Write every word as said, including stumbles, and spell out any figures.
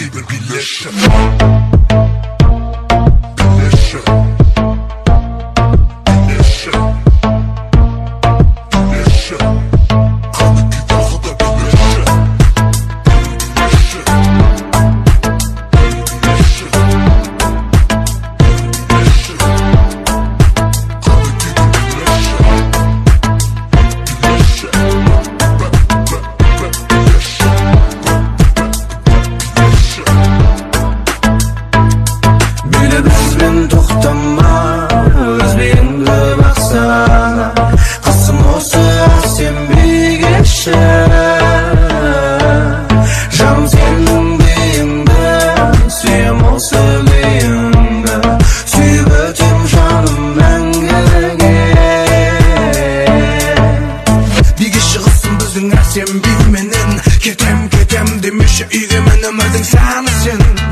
кейбір билеші Жаным сенің дейімді сүйем осы дейімді сүйіп өтем жаным мәңгіге неге шығысың біздің әсем бименен кетем кетем демеші үйге мен өмірдің сәні сен